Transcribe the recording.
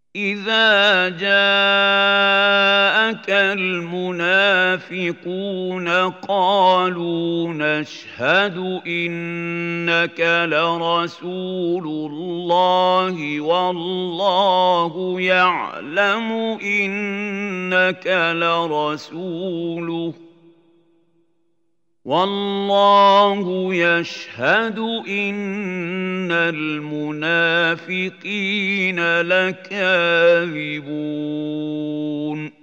إذا جاءك المنافقون قالوا نشهد إنك لرسول الله والله يعلم إنك لرسوله والله يشهد إن المنافقين لكاذبون